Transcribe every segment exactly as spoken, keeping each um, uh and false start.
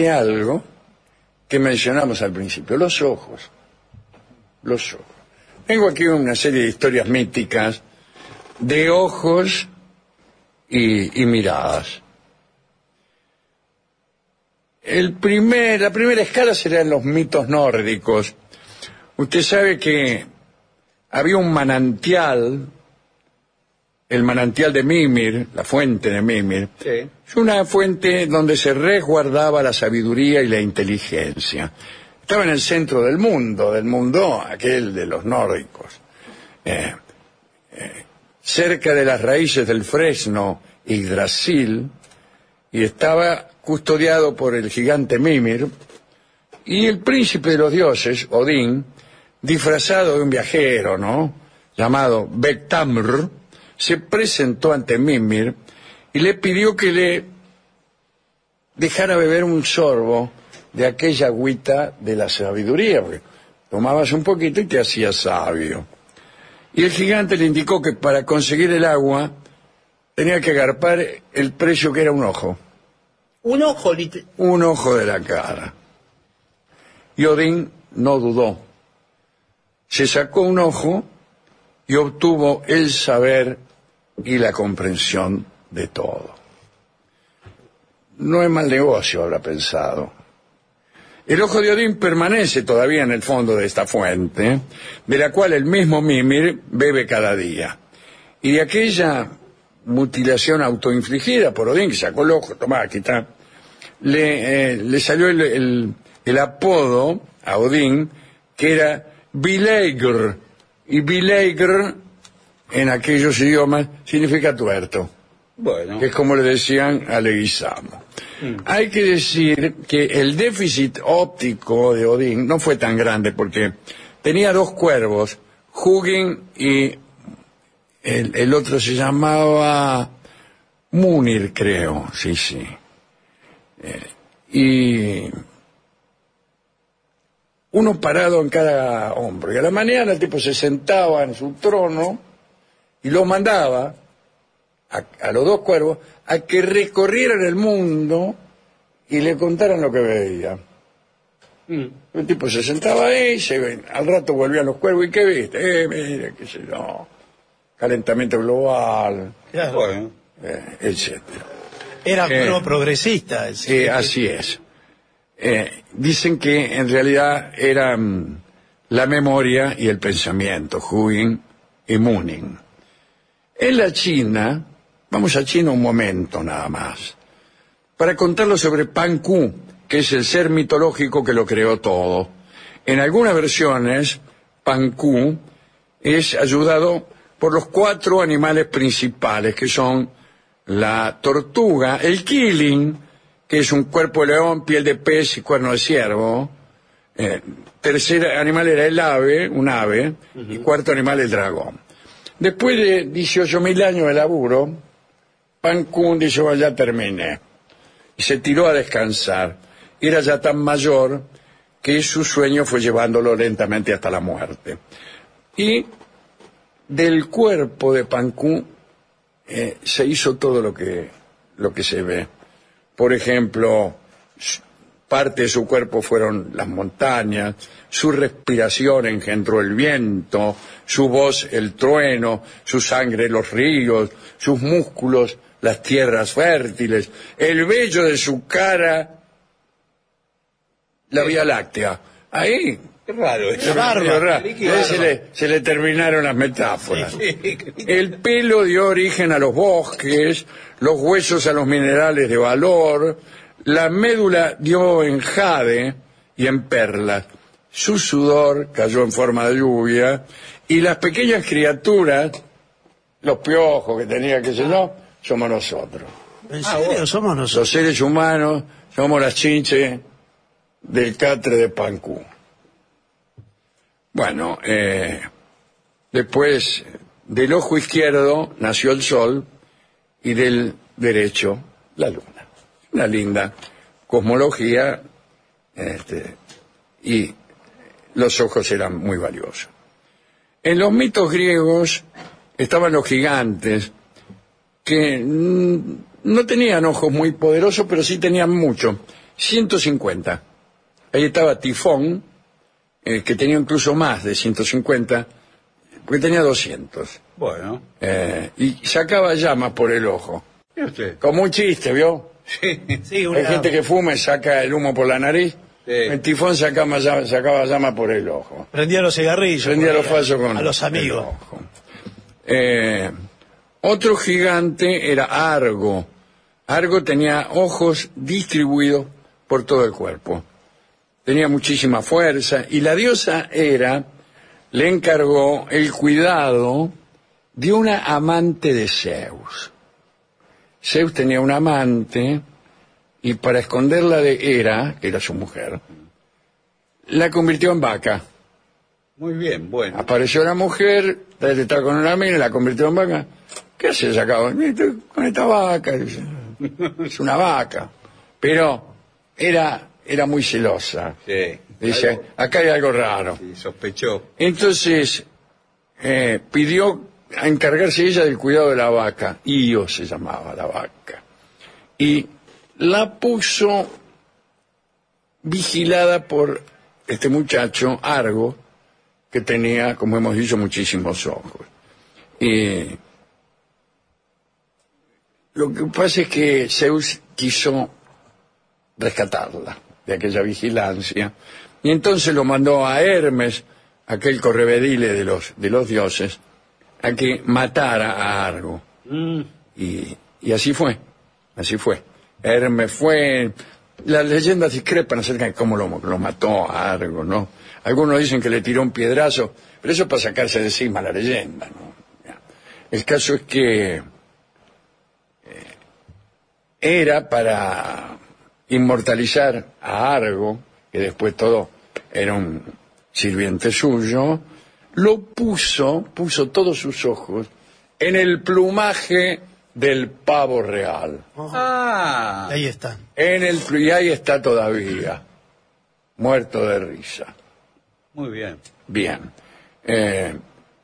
de algo que mencionamos al principio, los ojos. Los ojos. Tengo aquí una serie de historias míticas de ojos y, y miradas. El primer, la primera escala será en los mitos nórdicos. Usted sabe que había un manantial, el manantial de Mimir, la fuente de Mimir. Sí. Es una fuente donde se resguardaba la sabiduría y la inteligencia. Estaba en el centro del mundo, del mundo aquel de los nórdicos. Eh, eh, cerca de las raíces del fresno Yggdrasil, y estaba custodiado por el gigante Mimir, y el príncipe de los dioses, Odín, disfrazado de un viajero, ¿no?, llamado Vegtamr, se presentó ante Mimir y le pidió que le dejara beber un sorbo de aquella agüita de la sabiduría, porque tomabas un poquito y te hacías sabio. Y el gigante le indicó que para conseguir el agua tenía que agarpar el precio que era un ojo. Un ojo, un ojo de la cara. Y Odín no dudó. Se sacó un ojo y obtuvo el saber y la comprensión de todo. No es mal negocio, habrá pensado. El ojo de Odín permanece todavía en el fondo de esta fuente, de la cual el mismo Mimir bebe cada día. Y de aquella mutilación autoinfligida por Odín, que sacó el ojo, tomá, aquí está, le, eh, le salió el, el, el apodo a Odín, que era Vileigr, y Vileigr en aquellos idiomas significa tuerto. Bueno. Que es como le decían a Leguizamo. Mm. Hay que decir que el déficit óptico de Odín no fue tan grande, porque tenía dos cuervos, Hugin y el, el otro se llamaba Munir, creo, sí, sí. Eh, y uno parado en cada hombro. Y a la mañana el tipo se sentaba en su trono y lo mandaba a, a los dos cuervos a que recorrieran el mundo y le contaran lo que veía. Mm. El tipo se sentaba ahí, se, al rato volvían los cuervos, ¿y qué viste? Eh, mire, qué sé yo, calentamiento global, claro. Bueno. eh, etcétera. Era eh, progresista. Eh, así es. Eh, dicen que en realidad eran la memoria y el pensamiento, Hugin y Munin. En la China, vamos a China un momento nada más, para contarlo sobre Pan Ku, que es el ser mitológico que lo creó todo. En algunas versiones, Pan Ku es ayudado por los cuatro animales principales, que son la tortuga, el killing, que es un cuerpo de león, piel de pez y cuerno de ciervo. Eh, tercer animal era el ave, un ave, uh-huh. Y cuarto animal el dragón. Después de dieciocho mil años de laburo, Pan Ku dijo, oh, ya terminé. Y se tiró a descansar. Era ya tan mayor que su sueño fue llevándolo lentamente hasta la muerte. Y del cuerpo de Pan Ku eh, se hizo todo lo que, lo que se ve. Por ejemplo, parte de su cuerpo fueron las montañas, su respiración engendró el viento, su voz el trueno, su sangre los ríos, sus músculos las tierras fértiles, el vello de su cara la Vía Láctea. Ahí. Qué raro. Es raro. raro. Se, le, se le terminaron las metáforas. El pelo dio origen a los bosques, los huesos a los minerales de valor, la médula dio en jade y en perlas, su sudor cayó en forma de lluvia, y las pequeñas criaturas, los piojos que tenía, qué sé yo, somos nosotros. ¿En serio? Somos nosotros. Los seres humanos somos las chinches del catre de Pan Ku. Bueno, eh, después del ojo izquierdo nació el sol y del derecho la luna. Una linda cosmología, este, y los ojos eran muy valiosos. En los mitos griegos estaban los gigantes, que no tenían ojos muy poderosos, pero sí tenían mucho. ciento cincuenta. Ahí estaba Tifón, eh, que tenía incluso más de ciento cincuenta, porque tenía doscientos. Bueno. Eh, y sacaba llamas por el ojo. ¿Y usted? Como un chiste, ¿vio? Sí. Sí, una- Hay gente que fuma y saca el humo por la nariz. Sí. El Tifón sacaba llama, sacaba llama por el ojo. Prendía los cigarrillos. Prendía por los ahí, falsos con a los amigos. el ojo. Eh, otro gigante era Argo. Argo tenía ojos distribuidos por todo el cuerpo. Tenía muchísima fuerza y la diosa Hera le encargó el cuidado de una amante de Zeus. Zeus tenía una amante y para esconderla de Hera, que era su mujer, la convirtió en vaca. Muy bien, bueno. Apareció la mujer, estaba con una mina y la convirtió en vaca. ¿Qué haces acá? Estoy con esta vaca. Dice, es una vaca. Pero era, era muy celosa. Sí. Dice, Algo- acá hay algo raro. sí, sospechó. Entonces, eh, pidió a encargarse ella del cuidado de la vaca. Io se llamaba la vaca. Y la puso vigilada por este muchacho, Argo, que tenía, como hemos dicho, muchísimos ojos. Y lo que pasa es que Zeus quiso rescatarla de aquella vigilancia, y entonces lo mandó a Hermes, aquel correvedile de los, de los dioses, a que matara a Argo. Mm. Y, y así fue, así fue. Hermes fue... Las leyendas discrepan acerca de cómo lo, lo mató a Argo, ¿no? Algunos dicen que le tiró un piedrazo, pero eso es para sacarse de encima la leyenda, ¿no? El caso es que eh, era para inmortalizar a Argo, que después todo era un sirviente suyo, lo puso, puso todos sus ojos en el plumaje del pavo real. Ah. Ahí está. En el plu- y ahí está todavía, muerto de risa. Muy bien. Bien. Eh,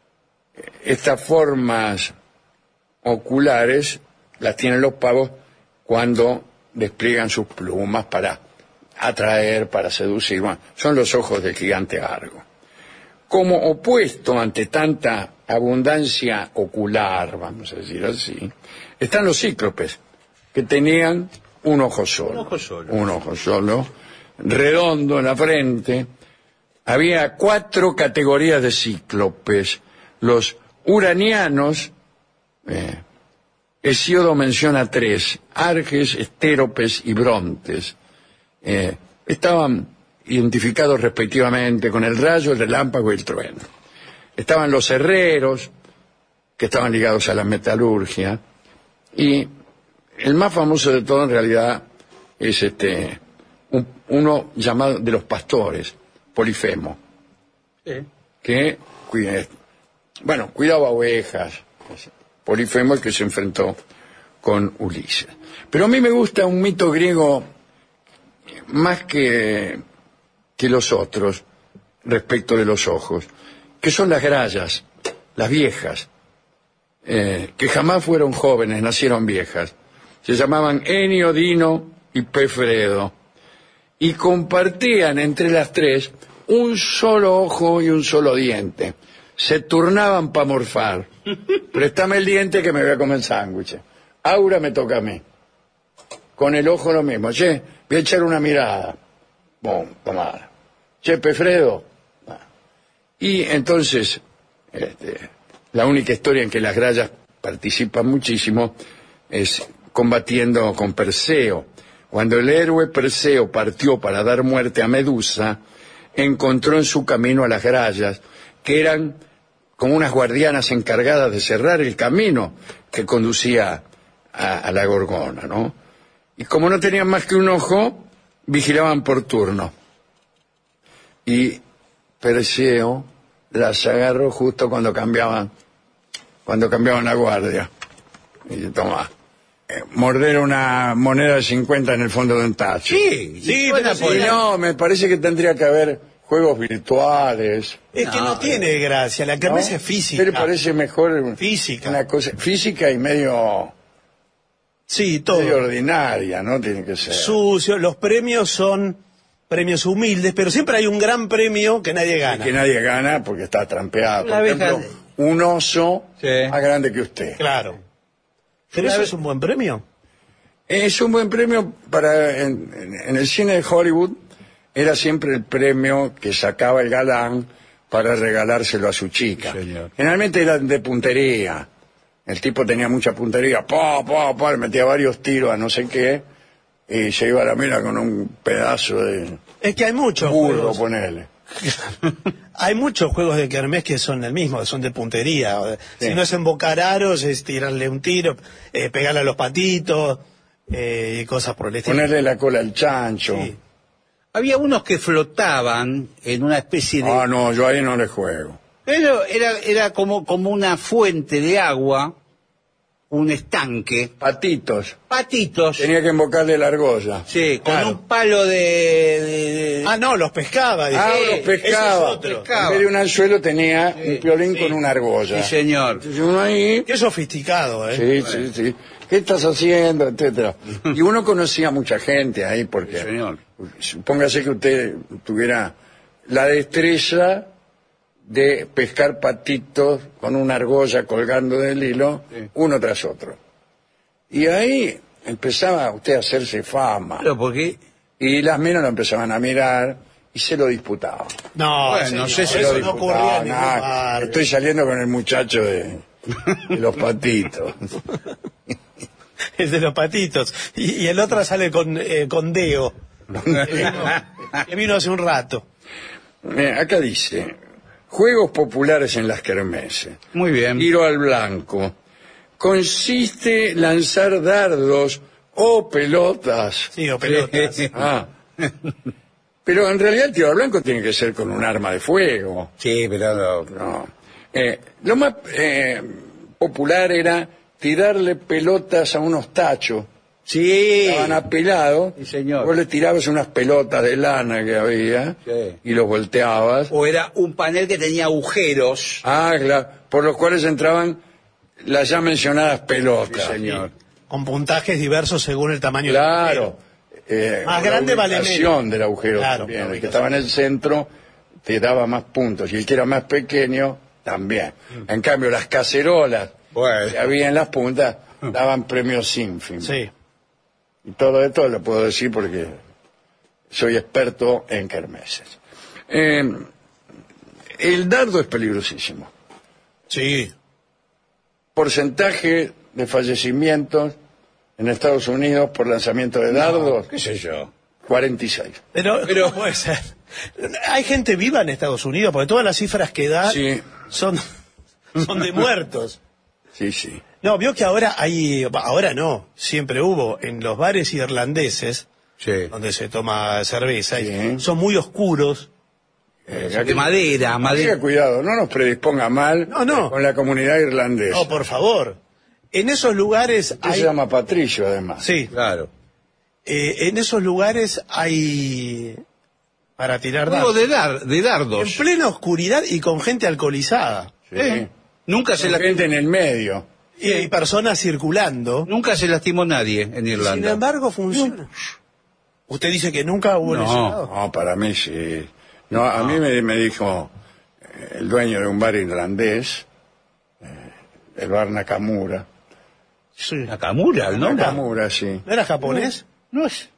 estas formas oculares las tienen los pavos cuando despliegan sus plumas para atraer, para seducir. Bueno, son los ojos del gigante Argo. Como opuesto ante tanta abundancia ocular, vamos a decir así, están los cíclopes, que tenían un ojo solo. Un ojo solo. Un ojo solo, redondo en la frente. Había cuatro categorías de cíclopes. Los uranianos, eh, Hesíodo menciona tres, Arges, Estéropes y Brontes. Eh, estaban identificados respectivamente con el rayo, el relámpago y el trueno. Estaban los herreros, que estaban ligados a la metalurgia, y el más famoso de todo en realidad es este un- uno llamado de los pastores, Polifemo, Sí. que cuida- bueno, cuidaba ovejas. Polifemo, el que se enfrentó con Ulises. Pero a mí me gusta un mito griego más que, que los otros respecto de los ojos, que son las grallas, las viejas, eh, que jamás fueron jóvenes, nacieron viejas. Se llamaban Enio, Dino y Pefredo, y compartían entre las tres un solo ojo y un solo diente. Se turnaban para morfar. Préstame el diente que me voy a comer sándwiches. Aura me toca a mí. Con el ojo lo mismo. Che, voy a echar una mirada. Bom, tomada. Che, Pefredo. Y entonces, este, la única historia en que las grallas participan muchísimo es combatiendo con Perseo. Cuando el héroe Perseo partió para dar muerte a Medusa, encontró en su camino a las grallas, que eran como unas guardianas encargadas de cerrar el camino que conducía a, a la Gorgona, ¿no? Y como no tenían más que un ojo, vigilaban por turno. Y Perseo las agarró justo cuando cambiaban, cuando cambiaban la guardia. Y dice, toma, eh, morder una moneda de cincuenta en el fondo de un tacho. Sí, Sí, buena pero sí, Y no, me parece que tendría que haber juegos virtuales. Es que No, no tiene gracia, la ¿no? kermés es física. ¿Qué le parece mejor Física. una cosa física y medio Sí, todo. Medio ordinaria, ¿no? Tiene que ser. Sucio. Los premios son premios humildes, pero siempre hay un gran premio que nadie gana. Que nadie gana porque está trampeado. Por La ejemplo, abeja- un oso Sí. más grande que usted. Claro. ¿Pero Una eso vez- es un buen premio? Es un buen premio para en, en- en el cine de Hollywood. Era siempre el premio que sacaba el galán para regalárselo a su chica. Sí, señor. Generalmente eran de puntería. El tipo tenía mucha puntería, pa, pa, pa, le metía varios tiros a no sé qué, y se iba a la mina con un pedazo de Es que hay muchos burro, juegos. ponele. Hay muchos juegos de kermés que son el mismo, que son de puntería. O de- Sí. Si no es embocar aros, es tirarle un tiro, eh, pegarle a los patitos, eh, y cosas por el estilo. Ponerle la cola al chancho. Sí. Había unos que flotaban en una especie de... Ah, no, yo ahí no le juego. Pero era, era como, como una fuente de agua, un estanque, Patitos. patitos, Tenía que embocarle la argolla. sí, con Claro. un palo de... de- de- Ah, no, los pescaba. dije. Ah, Eh, los ese pescaba. es otro. Pescaba. En vez de un anzuelo tenía Sí, un piolín sí. con una argolla. Sí, señor. Entonces uno ahí, Qué sofisticado, ¿eh? sí, sí, sí. ¿Qué estás haciendo? Etcétera. Y uno conocía a mucha gente ahí porque... Sí, señor. Supóngase que usted tuviera la destreza de pescar patitos con una argolla colgando del hilo, Sí. uno tras otro. Y ahí empezaba usted a hacerse fama. Claro, porque... Y las minas lo empezaban a mirar y se lo disputaban. No, Bueno, señor, no sé si eso lo no ocurría en ningún nada, barrio. estoy saliendo con el muchacho de, de los patitos. El de los patitos. Y, y el otro sale con, eh, con Deo. Que vino hace un rato. Eh, acá dice, juegos populares en las kermeses. Muy bien. Tiro al blanco. Consiste lanzar dardos o pelotas. Sí, o pelotas. Ah. Pero en realidad el tiro al blanco tiene que ser con un arma de fuego. Sí, pero no. No. Eh, lo más eh, popular era tirarle pelotas a unos tachos. Sí. Estaban apilados. Sí, señor. Vos le tirabas unas pelotas de lana que había Sí. y los volteabas. O era un panel que tenía agujeros. Ah, claro, por los cuales entraban las ya mencionadas pelotas. Sí, señor. Con puntajes diversos según el tamaño Claro. Eh, Más la grande vale ubicación menos. del agujero Claro, también. la El que ubicación. estaba en el centro te daba más puntos y el que era más pequeño también. En cambio, las cacerolas Bueno. que había en las puntas daban premios ínfimos. del Sí. Y todo esto lo puedo decir porque soy experto en kermeses. Eh, el dardo es peligrosísimo. Sí. Porcentaje de fallecimientos en Estados Unidos por lanzamiento de dardos, ¿Qué sé yo? cuarenta y seis. Pero, Pero- ¿cómo puede ser? Hay gente viva en Estados Unidos, porque todas las cifras que da Sí. son, son de muertos. Sí, sí. No, vio que ahora hay, ahora no, siempre hubo, en los bares irlandeses, Sí. donde se toma cerveza, y Sí. son muy oscuros. Eh, De madera, Tenga madera. cuidado, no nos predisponga mal No, no. con la comunidad irlandesa. No, por favor. En esos lugares Usted hay... se llama Patricio, además. Sí, Claro. eh, en esos lugares hay... para tirar Juego dardos. de, dar, de En dardos. plena oscuridad y con gente alcoholizada. Sí. Eh, Nunca se, Con la- gente en el medio. Y hay personas circulando. nunca se lastimó nadie en Sin Irlanda. embargo, funciona. ¿Usted dice que nunca hubo No. lesionado? No, para mí sí. No, a mí me, me dijo eh, el dueño de un bar irlandés, eh, el bar Nakamura. Sí. Nakamura, ¿no? Nakamura, sí. ¿No era japonés? No es.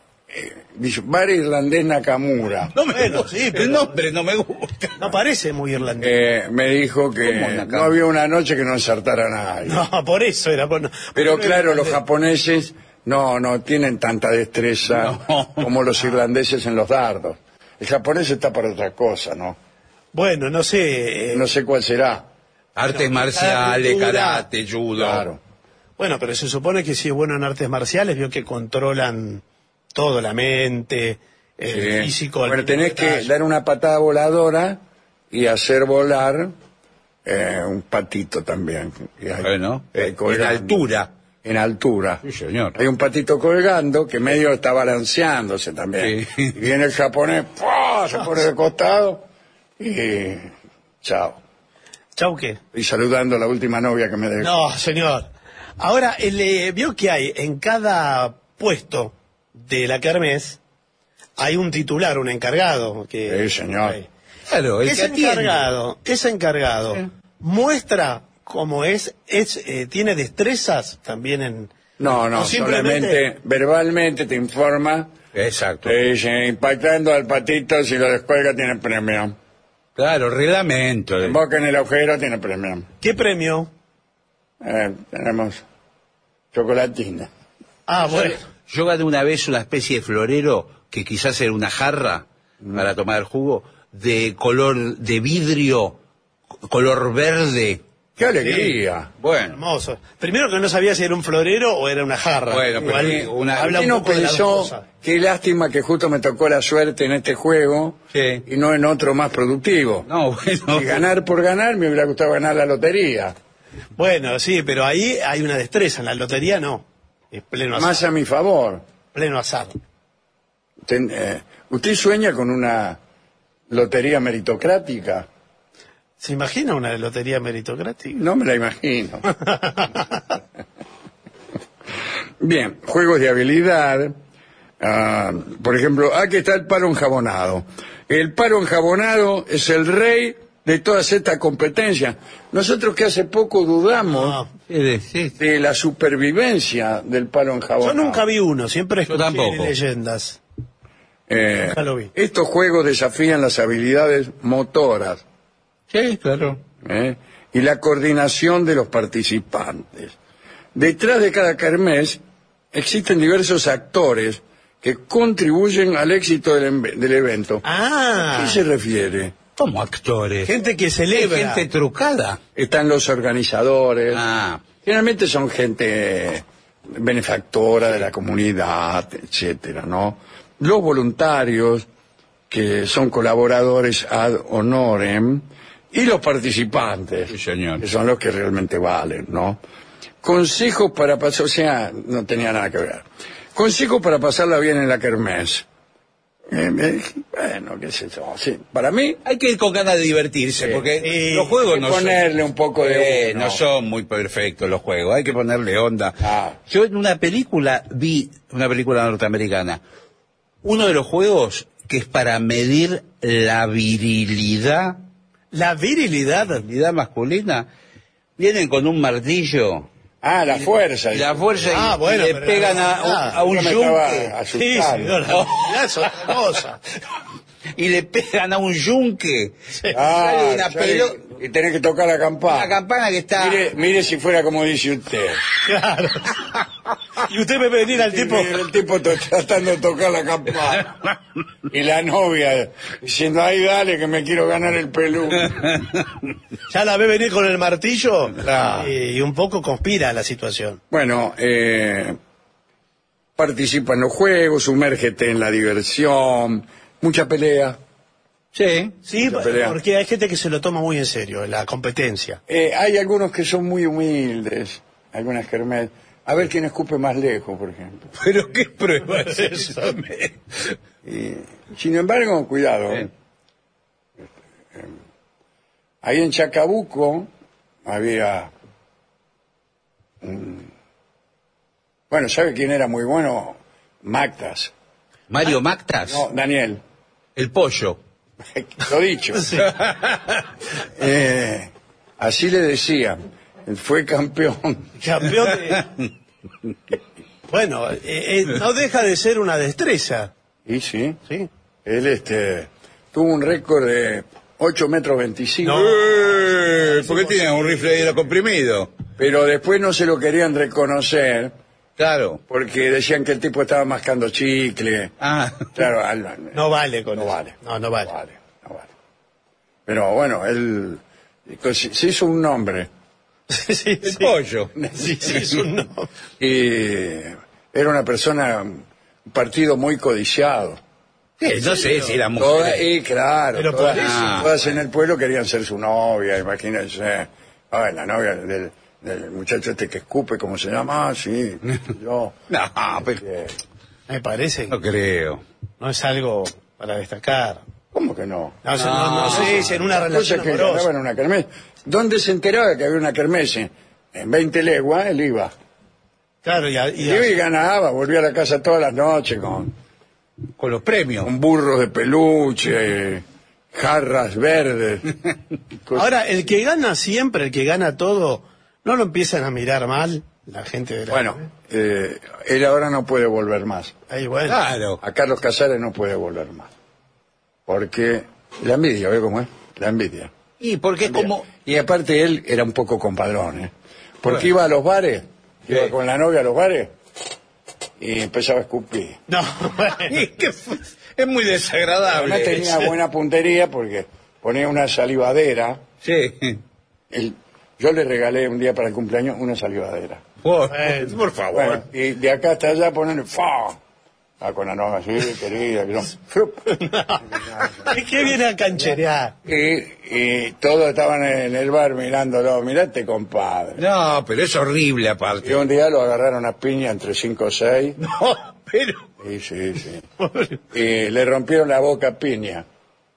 Dice, bar irlandés Nakamura. No me Bueno, gusta. sí, pero- El nombre no me gusta. No parece muy irlandés. Eh, me dijo que ¿Cómo Nakamura? no había una noche que no ensartara a nadie. No, por eso era. Por, Pero por- claro, los japoneses no, no tienen tanta destreza No. como los irlandeses en los dardos. El japonés está para otra cosa, ¿no? Bueno, no sé. eh, No sé cuál será. Artes No, marciales, cultura. karate, judo. Claro. Bueno, pero se supone que si es bueno en artes marciales, vio que controlan todo, la mente, el Sí. físico. al Bueno, mínimo tenés que detalle. dar una patada voladora y hacer volar eh, un patito también. Y hay- Bueno, eh, en colgando. altura. En altura. Sí, señor. Hay un patito colgando que medio está balanceándose también. Sí. Y viene el japonés, ¡pua! Se pone de costado y chao. Chau, ¿qué? Y saludando a la última novia que me dejó. No, señor. Ahora, el, eh, vio que hay en cada puesto de la kermés, hay un titular, un encargado. Que, Sí, señor. Hay. Claro, el que Ese atiende. encargado, ese encargado Sí. muestra cómo es, es eh, tiene destrezas también en... No, no, o simplemente- solamente verbalmente te informa. Exacto. Te dice, impactando al patito, si lo descuelga tiene premio. Claro, reglamento. Emboca en el agujero tiene premio. ¿Qué premio? Eh, tenemos chocolatina. Ah, bueno. Yo gané una vez una especie de florero, que quizás era una jarra para tomar el jugo, de color de vidrio, color verde. ¡Qué alegría! Bueno, Hermoso. Primero que no sabía si era un florero o era una jarra. Bueno, pero Igual, sí, una- habla ¿Quién un no poco de las dos pensó, cosas. qué lástima que justo me tocó la suerte en este juego Sí. y no en otro más productivo? no, bueno. Y ganar por ganar me hubiera gustado ganar la lotería. Bueno, sí, pero ahí hay una destreza, en la lotería no. Es pleno azar. Más a mi favor. Pleno azar. Ten- eh, ¿Usted sueña con una lotería meritocrática? ¿Se imagina una lotería meritocrática? No me la imagino. Bien, juegos de habilidad. Ah, por ejemplo, aquí está el palo enjabonado. El palo enjabonado es el rey de todas estas competencias. Nosotros que hace poco dudamos No, Sí, sí. de la supervivencia del palo enjabonado. yo nunca vi uno, siempre Yo escuché tampoco. leyendas. Eh, Nunca lo vi. estos juegos desafían las habilidades motoras, Sí, claro. ¿eh? y la coordinación de los participantes. Detrás de cada kermés existen diversos actores que contribuyen al éxito del, em- del evento. ¿A Ah, qué se refiere? Como actores. gente que Hay celebra. gente trucada. Están los organizadores, Ah, generalmente son gente benefactora de la comunidad, etcétera, ¿no? Los voluntarios, que son colaboradores ad honorem, y los participantes, Sí, señor. que son los que realmente valen, ¿no? Consejos para pasar, o sea, no tenía nada que ver. Consejos para pasarla bien en la kermés. Eh, eh, bueno, qué sé yo, sí. Para mí, hay que ir con ganas de divertirse, Sí. porque Sí. los juegos Hay que no ponerle son, un poco de Eh, uno. no son muy perfectos los juegos, hay que ponerle onda. Ah. Yo en una película vi, una película norteamericana, uno de los juegos que es para medir la virilidad, La virilidad. virilidad masculina, vienen con un martillo ah, la fuerza. y la fuerza y- Ah, bueno, y le pero pegan la a, virilidad. a un Yo me estaba yunque. Sí, asustando. señor, la virilidad es otra cosa. Y le pegan a un yunque. Ah, Sale una ya pelota. le- y tenés que tocar la campana. Una campana que está... Mire, mire si fuera como dice usted. Claro. Y usted me ve venir al tipo. Y el tipo to- tratando de tocar la campana. Y la novia diciendo, ay, dale, que me quiero ganar el pelú. Ya la ve venir con el martillo Claro. y, y un poco conspira la situación. Bueno, eh, participa en los juegos, sumérgete en la diversión, mucha pelea. Sí. Sí, Mucha pelea. porque hay gente que se lo toma muy en serio, la competencia. Eh, hay algunos que son muy humildes, algunas kermés. A ver quién escupe más lejos, por ejemplo. Pero qué prueba es eso. Y, sin embargo, cuidado. Sí. ¿eh? Eh, Ahí en Chacabuco había un... Bueno, ¿sabe quién era muy bueno? Mactas. Mario Mactas, No, Daniel. el pollo. Lo dicho. Eh, así le decían. Fue campeón. Campeón de... Bueno, eh, eh, no deja de ser una destreza. Y sí, ¿Sí? él este, tuvo un récord de ocho metros veinticinco. No. Eh, ¿Por qué tiene un rifle de hielo comprimido? Pero después no se lo querían reconocer Claro. porque decían que el tipo estaba mascando chicle. Ah. Claro, al- No vale con no eso. vale. No, no vale. No vale, no vale. Pero bueno, él se se hizo un nombre. Sí, sí, El sí. pollo. Sí, sí, es un no. Y era una persona, un partido muy codiciado. Sí, no sé si la Todas, mujer. y claro, Pero todas, por eso. todas en el pueblo querían ser su novia, imagínense. Ah, la novia del, del muchacho este que escupe, ¿cómo se llama? Ah, sí, yo. No, pero Eh, Me parece no que creo. no es algo para destacar. ¿Cómo que no? No, o sea, no, no sé si en una Cosas relación que amorosa. ganaban una kermés. ¿Dónde se enteraba que había una kermés? En veinte leguas él iba. Claro, y, a- y Iba y a- ganaba, volvía a la casa todas las noches con, Con los premios. con burros de peluche, jarras verdes. cosas. ahora, el que gana siempre, el que gana todo, ¿no lo empiezan a mirar mal la gente de la... Bueno, eh, él ahora no puede volver más. Ahí, bueno. Claro. A Carlos Casares no puede volver más. Porque la envidia, ¿ve cómo es? La envidia. Y porque es como... Y aparte él era un poco compadrón, ¿eh? Porque Bueno. iba a los bares, iba Sí. con la novia a los bares y empezaba a escupir. No, bueno. Es que fue- es muy desagradable. Además tenía buena puntería porque ponía una salivadera. Sí. El- yo le regalé un día para el cumpleaños una salivadera. Por, Bueno. por favor. Bueno, y de acá hasta allá ponen ¡fa! Ah, con la novia así, querida, que no. ¡Frup! Es que viene a cancherear. Y, y todos estaban en el bar mirándolo, mirate compadre. No, pero es horrible Y aparte. un día lo agarraron a piña entre cinco o seis. No, pero... Sí, sí, sí. Y le rompieron la boca a piña.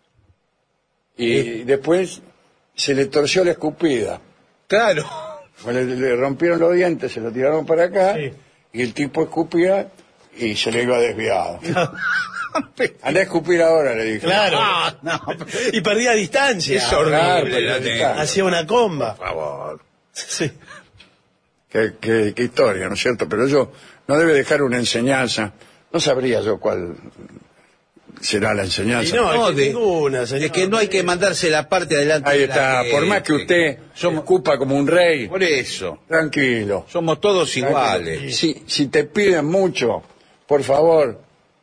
Y después se le torció la escupida. Claro. Le, le rompieron los dientes, se lo tiraron para acá. Sí. Y el tipo escupía y se le iba desviado. Andá a escupir ahora, le dije. Claro. Ah, no, pero- Y perdía distancia. Es horrible. Claro, la pero técnica. está. Hacía una comba. Por favor. Sí. Qué, qué- qué historia, ¿no es cierto? Pero eso no debe dejar una enseñanza. No sabría yo cuál será la Y enseñanza. no, No, es que de- ninguna, señor. Es que no hay que mandarse la parte adelante. Ahí de la está. Por más que gente. usted escupa como un rey, Por eso. tranquilo. Somos todos iguales. Si, si te piden mucho, por favor,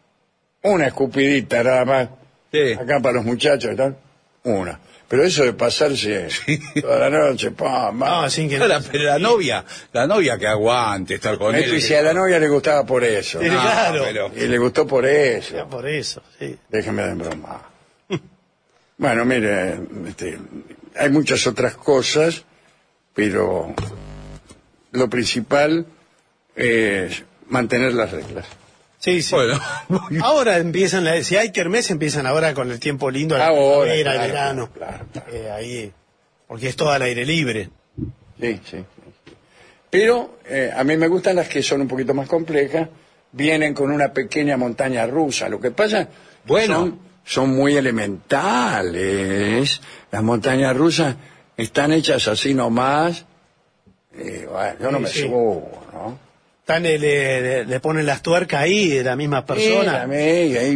una escupidita nada más. Sí. Acá para los muchachos y tal, una. Pero eso de pasarse toda la noche, pam, No, pam. sin que... Ahora, pero la novia, la novia que aguante estar con Esto, él. y si a la novia le gustaba por eso. Sí, ¿no? claro. pero- Y le gustó por eso. Ya por eso, sí. Déjeme de broma. Bueno, mire, este, hay muchas otras cosas, pero lo principal es mantener las reglas. Sí, sí. Bueno, Ahora empiezan, la- si hay kermés, empiezan ahora con el tiempo lindo, la Ahora, primavera, claro, el verano. claro, claro. Eh, ahí, porque es todo al aire libre. Sí, sí. sí. Pero eh, a mí me gustan las que son un poquito más complejas, vienen con una pequeña montaña rusa. Lo que pasa Bueno. son, son muy elementales. Las montañas rusas están hechas así nomás. Y, bueno, yo no Sí, me sí. subo, ¿no? Tan, eh, le, le- le ponen las tuercas ahí de la misma persona. Mírame, y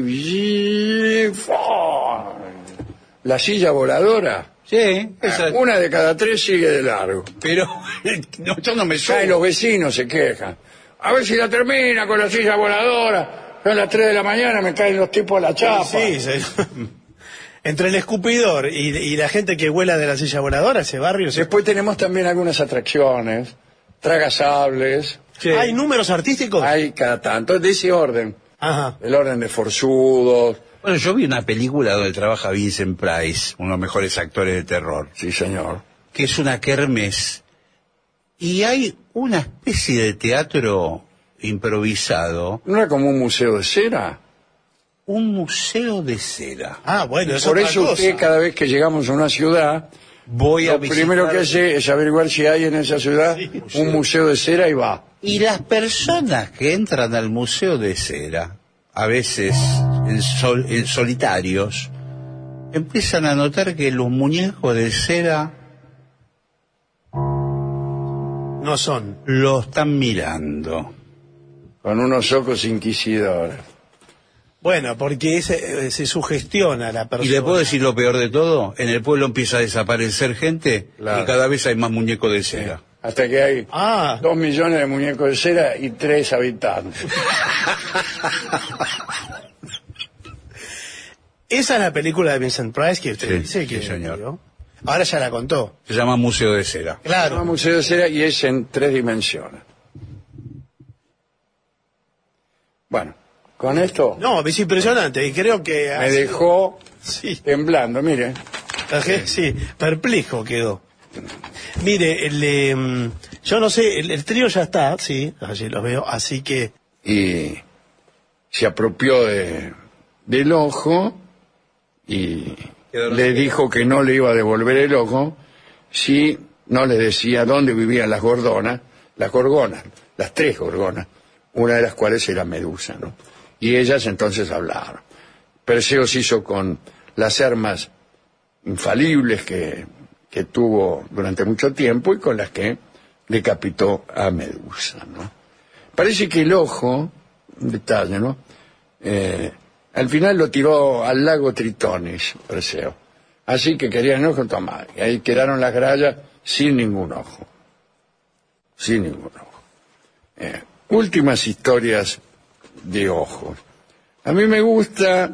ahí, ¡fua! La silla voladora. sí, esa- Una de cada tres sigue de largo. pero no, yo no me Ya subo. los vecinos se quejan. A ver si la termina con la silla voladora. Yo a las tres de la mañana me caen los tipos a la chapa. Sí, sí. Entre el escupidor y, y la gente que vuela de la silla voladora, ese barrio... se- Después tenemos también algunas atracciones, tragasables, Sí. ¿Hay números artísticos? hay cada tanto, de ese orden, Ajá. el orden de forzudos, Bueno, yo vi una película donde trabaja Vincent Price, uno de los mejores actores de terror, sí señor. que es una kermés. Y hay una especie de teatro improvisado, ¿No era como un museo de cera? un museo de cera. Ah, bueno, es Por otra eso usted cosa. cada vez que llegamos a una ciudad, Voy a lo visitar... primero que hace es averiguar si hay en esa ciudad un museo de cera y va. Y las personas que entran al museo de cera, a veces en, sol- en solitarios, empiezan a notar que los muñecos de cera No son. lo están mirando. Con unos ojos inquisidores. Bueno, porque ese, eh, se sugestiona la persona. Y le puedo decir lo peor de todo, en el pueblo empieza a desaparecer gente Claro. y cada vez hay más muñecos de cera. Hasta que hay Ah, dos millones de muñecos de cera y tres habitantes. esa es la película de Vincent Price que usted Sí, dice que... sí, señor. ¿no? Ahora ya la contó. Se llama Museo de Cera. Un Claro. museo de cera y es en tres dimensiones. Bueno, con esto No, es impresionante y creo que... me dejó Sí, temblando, mire. la gente- sí, perplejo quedó. Mire, el, em, yo no sé, el, el trío ya está, sí, allí lo veo, así que... Y se apropió de, del ojo y Quedó le así. dijo que no le iba a devolver el ojo si no le decía dónde vivían las gordonas, las gorgonas. las tres gorgonas, una de las cuales era Medusa, ¿no? Y ellas entonces hablaron. Perseo se hizo con las armas infalibles que, que tuvo durante mucho tiempo y con las que decapitó a Medusa, ¿no? Parece que el ojo, un detalle, ¿no? Eh, al final lo tiró al lago Tritonis, Perseo. Así que querían ojo, tomar. Y ahí quedaron las grallas sin ningún ojo. Sin ningún ojo. Eh, últimas historias de ojos. A mí me gusta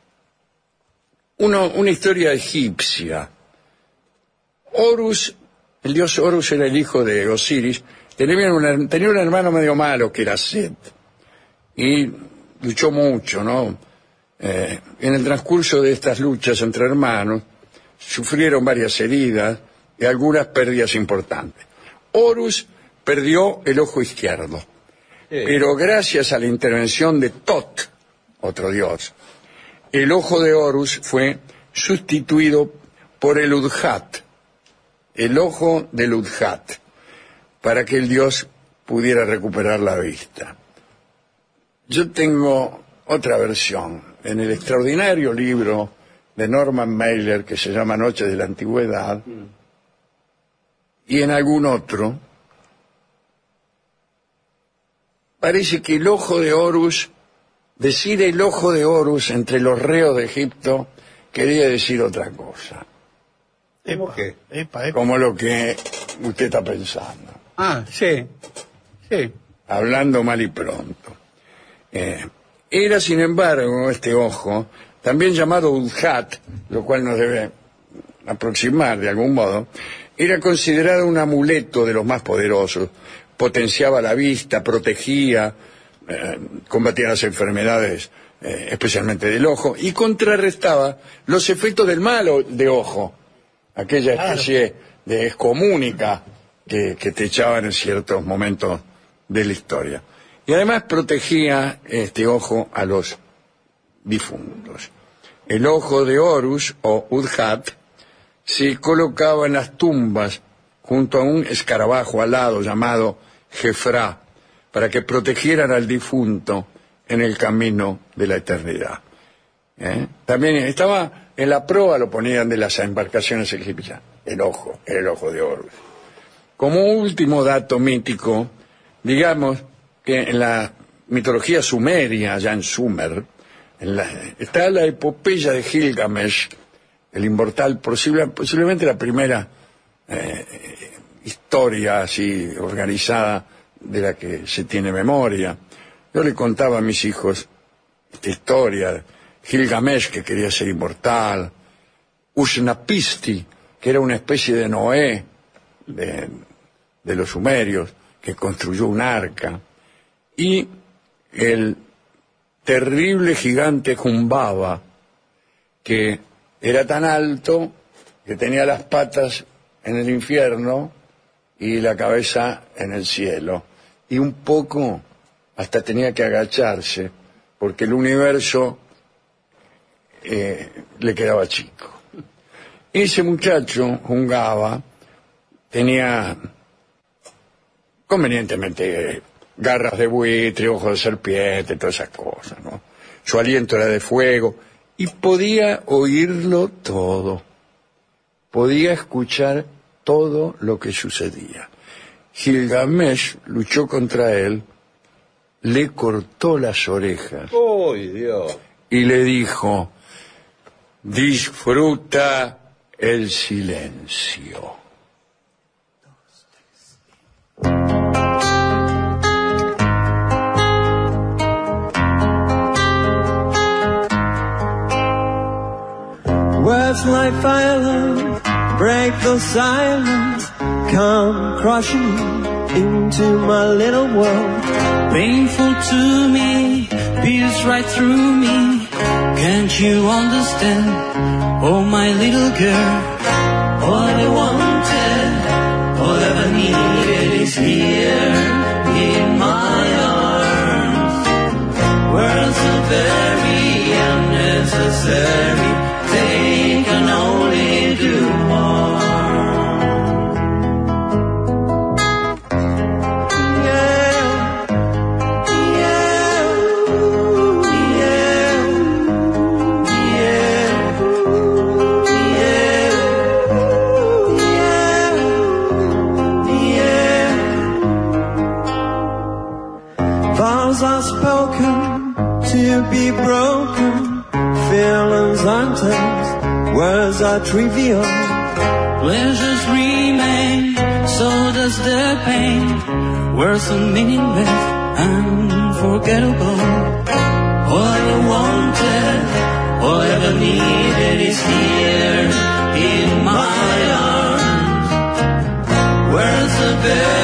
uno, una historia egipcia. Horus, el dios Horus era el hijo de Osiris, tenía, una, tenía un hermano medio malo que era Set, y luchó mucho, ¿no? Eh, en el transcurso de estas luchas entre hermanos, sufrieron varias heridas y algunas pérdidas importantes. Horus perdió el ojo izquierdo, sí. Pero gracias a la intervención de Tot, otro dios, el ojo de Horus fue sustituido por el Udhat, el ojo del Udhat, para que el dios pudiera recuperar la vista. Yo tengo otra versión. En el extraordinario libro de Norman Mailer que se llama Noches de la Antigüedad, mm. y en algún otro, parece que el ojo de Horus, decir el ojo de Horus entre los reos de Egipto, quería decir otra cosa. ¿Cómo qué? Epa, epa. Como lo que usted está pensando. Ah, sí, sí. Hablando mal y pronto. Eh, era, sin embargo, este ojo, también llamado Udhat, lo cual nos debe aproximar de algún modo, era considerado un amuleto de los más poderosos. Potenciaba la vista, protegía, eh, combatía las enfermedades, eh, especialmente del ojo, y contrarrestaba los efectos del mal de ojo, aquella especie claro. de excomúnica que, que te echaban en ciertos momentos de la historia. Y además protegía este ojo a los difuntos. El ojo de Horus, o Udhat, se colocaba en las tumbas junto a un escarabajo alado llamado Jefrá, para que protegieran al difunto en el camino de la eternidad. ¿Eh? También estaba en la proa, lo ponían de las embarcaciones egipcias, el ojo, el ojo de Horus. Como último dato mítico, digamos que en la mitología sumeria, allá en Sumer, en la, está la epopeya de Gilgamesh, el inmortal, posible, posiblemente la primera eh, historia así organizada de la que se tiene memoria. Yo le contaba a mis hijos esta historia, Gilgamesh, que quería ser inmortal, Usnapisti, que era una especie de Noé de, de los sumerios, que construyó un arca, y el terrible gigante Humbaba, que era tan alto que tenía las patas en el infierno y la cabeza en el cielo, y un poco hasta tenía que agacharse porque el universo eh, le quedaba chico. Ese muchacho, Humbaba, tenía convenientemente garras de buitre, ojos de serpiente, todas esas cosas, ¿no? Su aliento era de fuego y podía oírlo todo. Podía escuchar todo lo que sucedía. Gilgamesh luchó contra él, le cortó las orejas. ¡Oh, Dios! Y le dijo: disfruta el silencio. Words like violence break the silence, come crushing into my little world. Painful to me, pierce right through me. Can't you understand? Oh, my little girl. All I wanted, all I ever needed is here in my arms. Words are very unnecessary. They can only do harm. Yeah, melons aren't toast, words are trivial. Pleasures remain, so does the pain. Words are meaningless, unforgettable. All I ever wanted, all I ever needed is here in my arms. Words are better.